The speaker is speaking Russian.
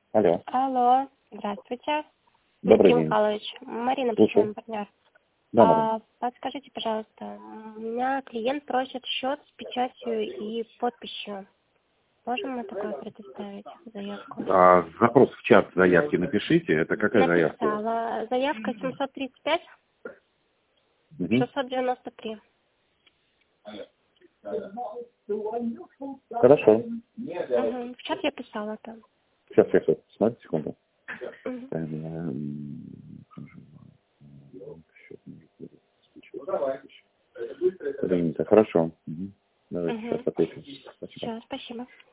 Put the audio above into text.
Алло. Алло, здравствуйте. Добрый Дмитрий день. Михайлович, Марина, Слушаю. партнер. Да, Марина. Подскажите, пожалуйста, у меня клиент просит счет с печатью и подписью. Можем мы такое предоставить, заявку? Запрос в чат заявки напишите. Это какая заявка? Написала. Заявка 735 Угу. 693. Хорошо. Угу. В чат я писала там. Сейчас, смотрите, секунду. Угу. Принято. Хорошо. Угу. Давайте Угу. сейчас ответим. Спасибо. Все, спасибо.